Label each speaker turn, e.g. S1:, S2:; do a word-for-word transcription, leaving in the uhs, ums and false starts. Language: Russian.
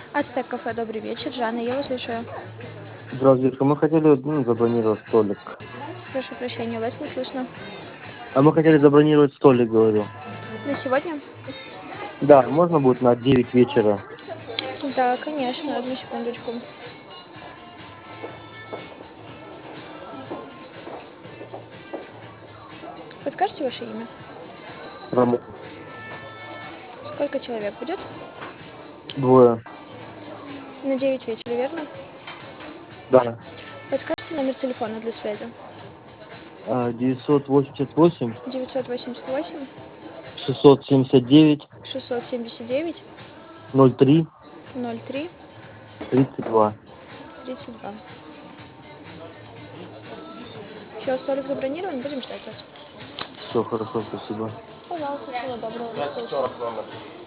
S1: Ацтек кафе, добрый вечер. Жанна, я вас слушаю.
S2: Здравствуйте, мы хотели ну, забронировать столик.
S1: Прошу прощения, вас не слышно.
S2: А мы хотели забронировать столик, говорю.
S1: На сегодня?
S2: Да, можно будет на девять вечера?
S1: Да, конечно. Одну секундочку. Подскажите ваше имя?
S2: Рамон.
S1: Сколько человек будет?
S2: Двое.
S1: На девять вечера, верно?
S2: Да.
S1: Подскажите номер телефона для связи?
S2: А, девятьсот восемьдесят восемь
S1: девятьсот восемьдесят восемь
S2: шестьсот семьдесят девять
S1: шестьсот семьдесят девять
S2: ноль три
S1: ноль три
S2: тридцать два.
S1: тридцать два. Все, столик забронирован, будем ждать вас.
S2: Все хорошо, спасибо.
S1: Пожалуйста, всего доброго, до встречи.